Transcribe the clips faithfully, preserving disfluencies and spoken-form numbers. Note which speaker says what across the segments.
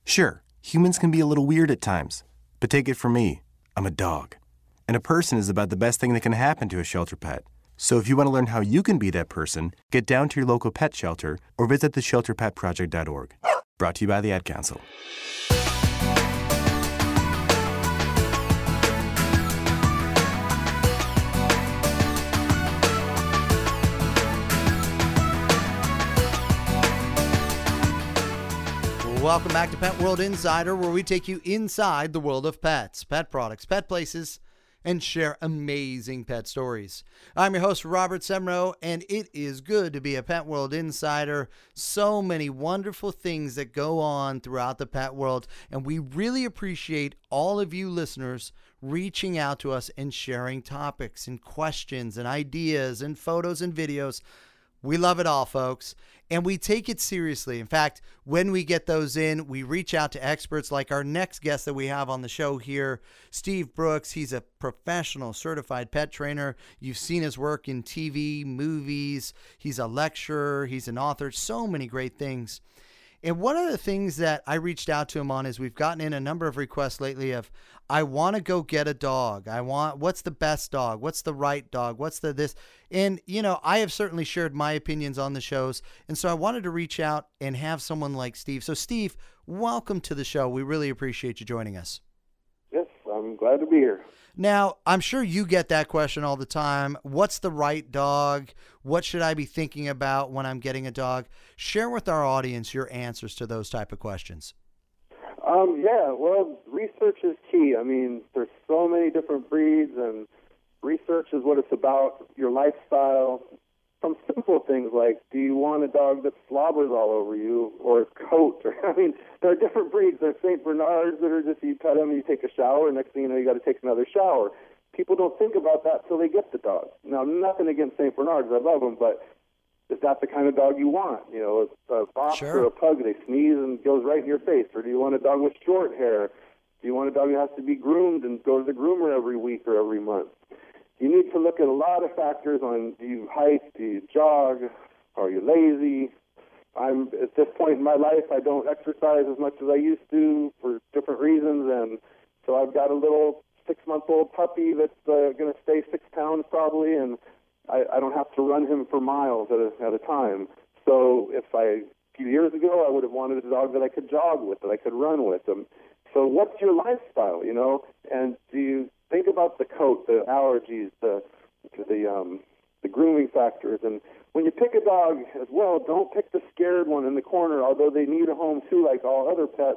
Speaker 1: Sure, humans can be a little weird at times, but take it from me, I'm a dog. And a person is about the best thing that can happen to a shelter pet. So if you want to learn how you can be that person, get down to your local pet shelter or visit the shelter pet project dot org. Brought to you by the Ad Council.
Speaker 2: Welcome back to Pet World Insider, where we take you inside the world of pets, pet products, pet places, and share amazing pet stories. I'm your host, Robert Semro, and it is good to be a Pet World Insider. So many wonderful things that go on throughout the pet world, and we really appreciate all of you listeners reaching out to us and sharing topics and questions and ideas and photos and videos. We love it all, folks, and we take it seriously. In fact, when we get those in, we reach out to experts like our next guest that we have on the show here, Steve Brooks. He's a professional certified pet trainer. You've seen his work in T V, movies. He's a lecturer. He's an author. So many great things. And one of the things that I reached out to him on is we've gotten in a number of requests lately of, I want to go get a dog. I want, what's the best dog? What's the right dog? What's the this? And, you know, I have certainly shared my opinions on the shows. And so I wanted to reach out and have someone like Steve. So Steve, welcome to the show. We really appreciate you joining us.
Speaker 3: Yes, I'm glad to be here.
Speaker 2: Now, I'm sure you get that question all the time. What's the right dog? What should I be thinking about when I'm getting a dog? Share with our audience your answers to those type of questions.
Speaker 3: Um, yeah, well, research is key. I mean, there's so many different breeds, and research is what it's about, your lifestyle. Some simple things like, do you want a dog that slobbers all over you, or a coat? Or, I mean, there are different breeds. There's Saint Bernards that are just, you pet them, you take a shower, next thing you know, you got to take another shower. People don't think about that till they get the dog. Now, nothing against Saint Bernards, I love them, but is that the kind of dog you want? You know, a box
Speaker 2: Sure.
Speaker 3: or a pug, they sneeze and goes right in your face. Or do you want a dog with short hair? Do you want a dog who has to be groomed and go to the groomer every week or every month? You need to look at a lot of factors on, do you hike, do you jog, are you lazy? I'm at this point in my life, I don't exercise as much as I used to for different reasons, and so I've got a little six-month-old puppy that's uh, going to stay six pounds probably, and I, I don't have to run him for miles at a, at a time. So if I, a few years ago, I would have wanted a dog that I could jog with, that I could run with. Um, so what's your lifestyle, you know? And do you think about the coat, the allergies, the the um, the grooming factors? And when you pick a dog as well, don't pick the scared one in the corner, although they need a home too, like all other pets.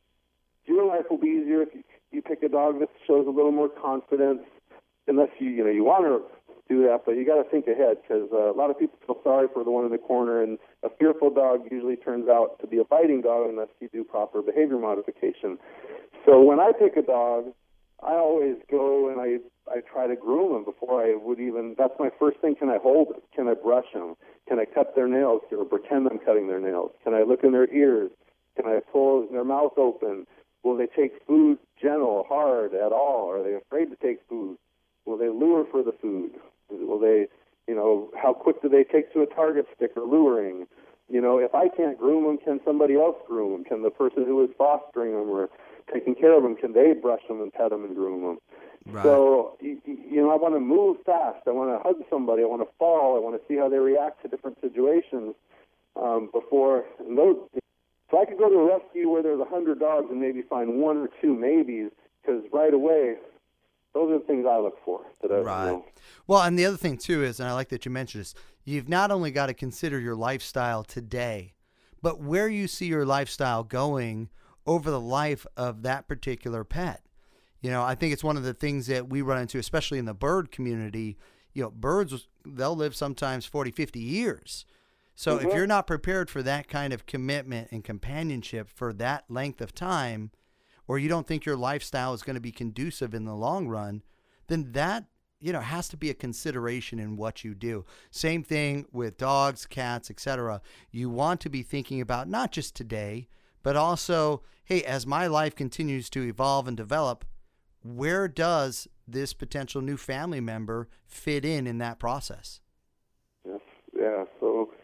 Speaker 3: Your life will be easier if you, you pick a dog that shows a little more confidence, unless you, you know, you want to do that, but you got to think ahead, because uh, a lot of people feel sorry for the one in the corner, and a fearful dog usually turns out to be a biting dog unless you do proper behavior modification. So when I pick a dog, I always go and I, I try to groom them before I would even, that's my first thing. Can I hold it? Can I brush them? Can I cut their nails or pretend I'm cutting their nails? Can I look in their ears? Can I pull their mouth open? Will they take food gentle, hard, at all? Are they afraid to take food? Will they lure for the food? Will they, you know, how quick do they take to a target stick or luring? You know, if I can't groom them, can somebody else groom them? Can the person who is fostering them or taking care of them, can they brush them and pet them and groom them?
Speaker 2: Right.
Speaker 3: So, you, you know, I want to move fast. I want to hug somebody. I want to fall. I want to see how they react to different situations um, before. And those, so I could go to a rescue where there's a hundred dogs and maybe find one or two maybes, because right away, those are the things I look for. That I,
Speaker 2: Right.
Speaker 3: You know.
Speaker 2: Well, and the other thing, too, is, and I like that you mentioned this, you've not only got to consider your lifestyle today, but where you see your lifestyle going over the life of that particular pet. You know, I think it's one of the things that we run into, especially in the bird community. You know, birds, they'll live sometimes forty, fifty years. So
Speaker 3: Mm-hmm.
Speaker 2: if you're not prepared for that kind of commitment and companionship for that length of time, or you don't think your lifestyle is going to be conducive in the long run, then that, you know, has to be a consideration in what you do. Same thing with dogs, cats, et cetera. You want to be thinking about not just today, but also, hey, as my life continues to evolve and develop, where does this potential new family member fit in in that process?
Speaker 3: Yes, yeah. So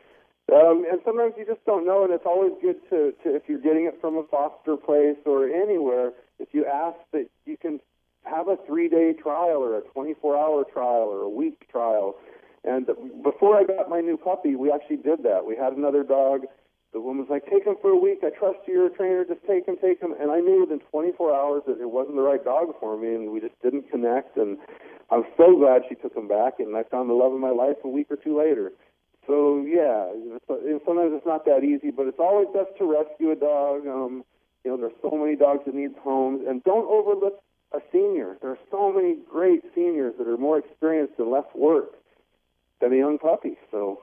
Speaker 3: Um, and sometimes you just don't know, and it's always good to, to, if you're getting it from a foster place or anywhere, if you ask that you can have a three-day trial or a twenty-four hour trial or a week trial. And before I got my new puppy, we actually did that. We had another dog. The woman was like, take him for a week. I trust you, you're a trainer. Just take him, take him. And I knew within twenty-four hours that it wasn't the right dog for me, and we just didn't connect. And I'm so glad she took him back, and I found the love of my life a week or two later. So, yeah, sometimes it's not that easy, but it's always best to rescue a dog. Um, you know, there's so many dogs that need homes. And don't overlook a senior. There are so many great seniors that are more experienced and less work than a young puppy. So,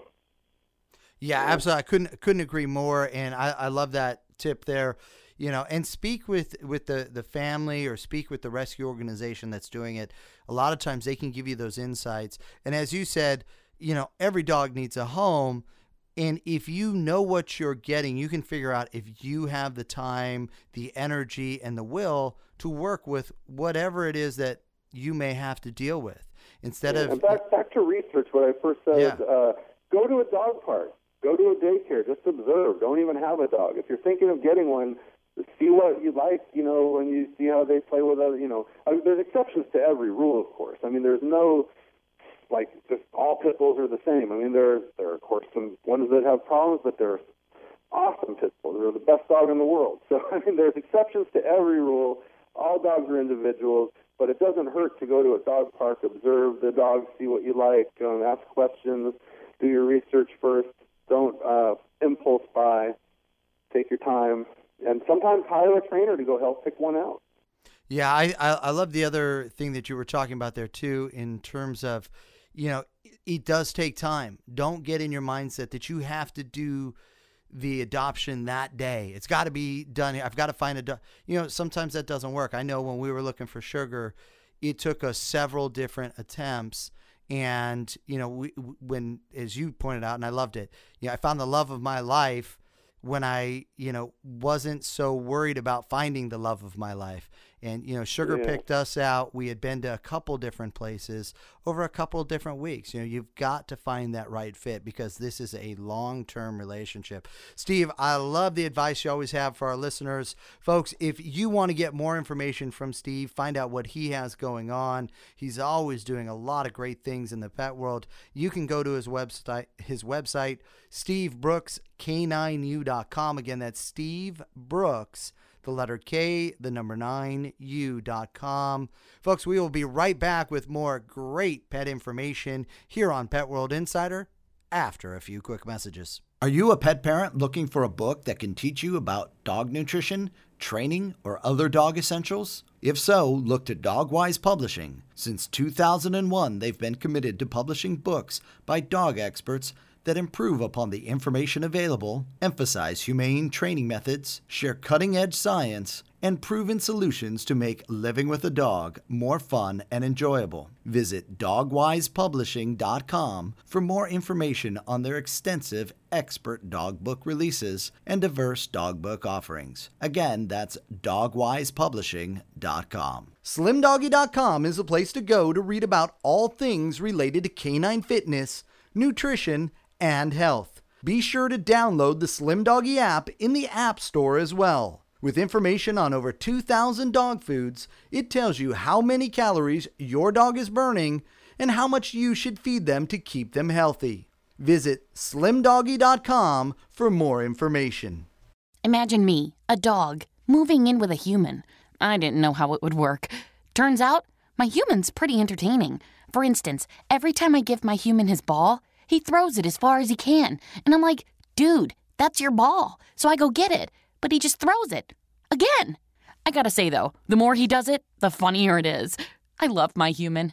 Speaker 2: yeah, absolutely. I couldn't couldn't agree more, and I, I love that tip there. You know, and speak with, with the, the family or speak with the rescue organization that's doing it. A lot of times they can give you those insights. And as you said, you know, every dog needs a home. And if you know what you're getting, you can figure out if you have the time, the energy, and the will to work with whatever it is that you may have to deal with. Instead
Speaker 3: yeah,
Speaker 2: of
Speaker 3: and back, back to research, what I first said
Speaker 2: yeah.
Speaker 3: is uh, go to a dog park. Go to a daycare. Just observe. Don't even have a dog. If you're thinking of getting one, see what you like, you know, when you see how they play with other, you know. I mean, there's exceptions to every rule, of course. I mean, there's no, like, just all pit bulls are the same. I mean, there, there are, of course, some ones that have problems, but they're awesome pit bulls. They're the best dog in the world. So, I mean, there's exceptions to every rule. All dogs are individuals, but it doesn't hurt to go to a dog park, observe the dogs, see what you like, um, ask questions, do your research first. Don't uh, impulse buy. Take your time. And sometimes hire a trainer to go help pick one out.
Speaker 2: Yeah, I, I I love the other thing that you were talking about there too, in terms of, you know, it, it does take time. Don't get in your mindset that you have to do the adoption that day. It's got to be done. I've got to find a, do- you know, sometimes that doesn't work. I know when we were looking for Sugar, it took us several different attempts. And, you know, we, when, as you pointed out, and I loved it, you know, I found the love of my life when I, you know, wasn't so worried about finding the love of my life. And, you know, Sugar
Speaker 3: yeah.
Speaker 2: picked us out. We had been to a couple different places over a couple different weeks. You know, you've got to find that right fit because this is a long-term relationship. Steve, I love the advice you always have for our listeners. Folks, if you want to get more information from Steve, find out what he has going on. He's always doing a lot of great things in the pet world. You can go to his website, his website, steve brooks k nine u dot com. Again, that's Steve Brooks, the letter K, the number nine, U dot com. Folks, we will be right back with more great pet information here on Pet World Insider after a few quick messages.
Speaker 4: Are you a pet parent looking for a book that can teach you about dog nutrition, training, or other dog essentials? If so, look to Dogwise Publishing. Since two thousand one, they've been committed to publishing books by dog experts that improve upon the information available, emphasize humane training methods, share cutting-edge science, and proven solutions to make living with a dog more fun and enjoyable. Visit dogwise publishing dot com for more information on their extensive expert dog book releases and diverse dog book offerings. Again, that's dogwise publishing dot com.
Speaker 2: slim doggy dot com is the place to go to read about all things related to canine fitness, nutrition, and health. Be sure to download the Slim Doggy app in the App Store as well. With information on over two thousand dog foods, it tells you how many calories your dog is burning and how much you should feed them to keep them healthy. Visit slim doggy dot com for more information.
Speaker 5: Imagine me, a dog, moving in with a human. I didn't know how it would work. Turns out, my human's pretty entertaining. For instance, every time I give my human his ball, he throws it as far as he can. And I'm like, dude, that's your ball. So I go get it. But he just throws it. Again. I gotta say, though, the more he does it, the funnier it is. I love my human.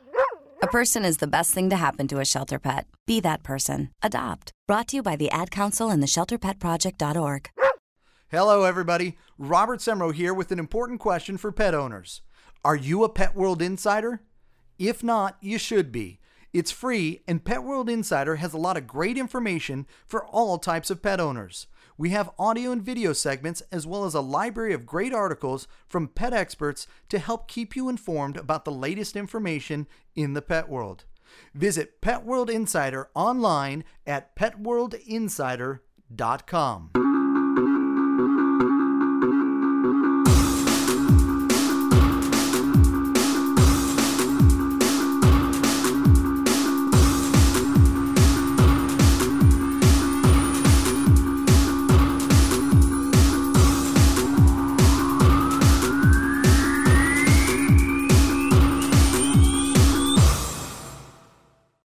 Speaker 6: A person is the best thing to happen to a shelter pet. Be that person. Adopt. Brought to you by the Ad Council and the shelter pet project dot org.
Speaker 2: Hello, everybody. Robert Semro here with an important question for pet owners. Are you a Pet World Insider? If not, you should be. It's free, and Pet World Insider has a lot of great information for all types of pet owners. We have audio and video segments, as well as a library of great articles from pet experts to help keep you informed about the latest information in the pet world. Visit Pet World Insider online at pet world insider dot com.